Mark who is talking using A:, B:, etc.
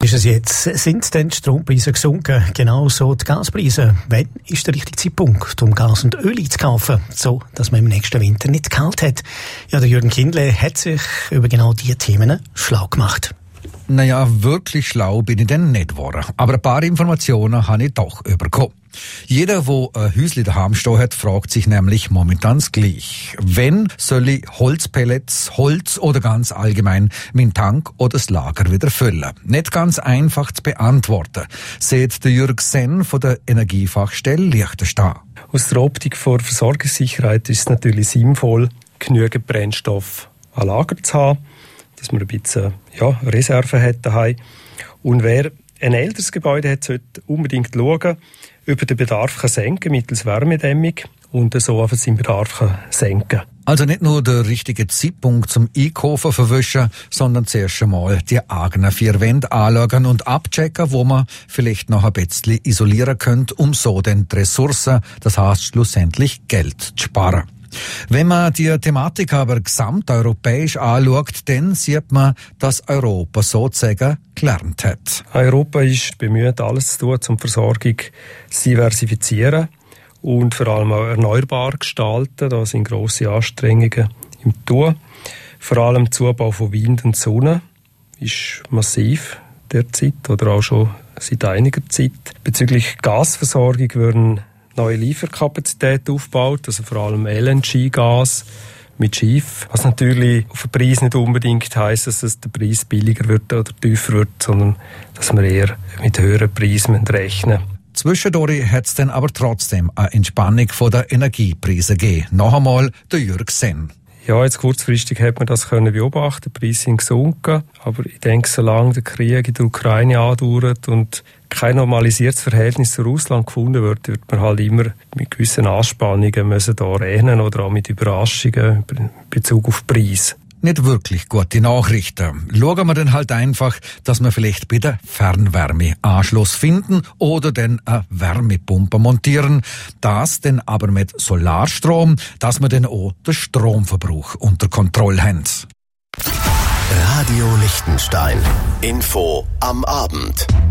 A: ist es jetzt? Sind denn die Strompreise gesunken? Genauso die Gaspreise. Wann ist der richtige Zeitpunkt, um Gas und Öl zu kaufen, so dass man im nächsten Winter nicht kalt hat? Ja, der Jürgen Kindle hat sich über genau diese Themen schlau gemacht.
B: Naja, wirklich schlau bin ich denn nicht geworden. Aber ein paar Informationen habe ich doch bekommen. Jeder, der ein Häusli daheim stehen hat, fragt sich nämlich momentan gleich. Wenn soll ich Holzpellets, Holz oder ganz allgemein meinen Tank oder das Lager wieder füllen? Nicht ganz einfach zu beantworten, sagt der Jürg Senn von der Energiefachstelle Liechtenstein.
C: Aus der Optik vor Versorgungssicherheit ist es natürlich sinnvoll, genügend Brennstoff an Lager zu haben, dass man ein bisschen Reserve hat daheim. Und wer ein älteres Gebäude hat, sollte unbedingt schauen, ob er den Bedarf senken mittels Wärmedämmung und so einfach seinen Bedarf senken.
B: Also nicht nur der richtige Zeitpunkt zum Einkaufen verwischen, sondern zuerst einmal die eigenen 4 Wände anschauen und abchecken, wo man vielleicht noch ein bisschen isolieren könnte, um so den die Ressourcen, das heißt schlussendlich Geld zu sparen. Wenn man die Thematik aber gesamteuropäisch anschaut, dann sieht man, dass Europa sozusagen gelernt hat.
C: Europa ist bemüht, alles zu tun, um die Versorgung zu diversifizieren und vor allem auch erneuerbar gestalten. Da sind grosse Anstrengungen im Tun. Vor allem der Zubau von Wind und Sonne ist massiv derzeit oder auch schon seit einiger Zeit. Bezüglich Gasversorgung werden neue Lieferkapazität aufgebaut, also vor allem LNG-Gas mit Schiff. Was natürlich auf den Preis nicht unbedingt heisst, dass der Preis billiger wird oder tiefer wird, sondern dass wir eher mit höheren Preisen rechnen müssen.
B: Zwischendurch hat es dann aber trotzdem eine Entspannung von der Energiepreise gegeben. Noch einmal der Jürg Senn.
C: Ja, jetzt kurzfristig hat man das können beobachten. Die Preise sind gesunken. Aber ich denke, solange der Krieg in der Ukraine andauert und kein normalisiertes Verhältnis zu Russland gefunden wird man halt immer mit gewissen Anspannungen müssen da rechnen oder auch mit Überraschungen in Bezug auf Preis.
B: Nicht wirklich gute Nachrichten. Schauen wir dann halt einfach, dass wir vielleicht bei der Fernwärme Anschluss finden oder dann eine Wärmepumpe montieren. Das dann aber mit Solarstrom, dass wir dann auch den Stromverbrauch unter Kontrolle haben.
D: Radio Liechtenstein. Info am Abend.